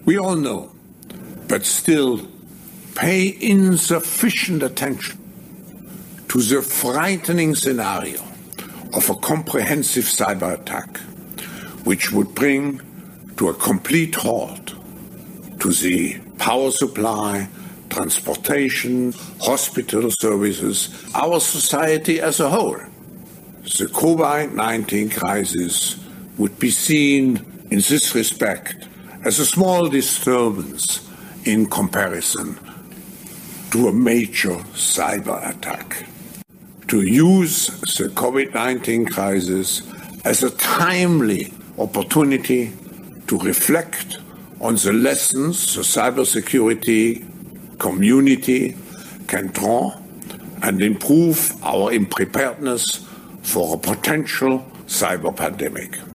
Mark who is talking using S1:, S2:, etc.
S1: We all know, but still pay insufficient attention to the frightening scenario of a comprehensive cyber attack, which would bring to a complete halt to the power supply, transportation, hospital services, our society as a whole. The COVID-19 crisis would be seen in this respect as a small disturbance in comparison to a major cyber attack. To use the COVID-19 crisis as a timely opportunity to reflect on the lessons the cybersecurity community can draw and improve our preparedness for a potential cyber pandemic.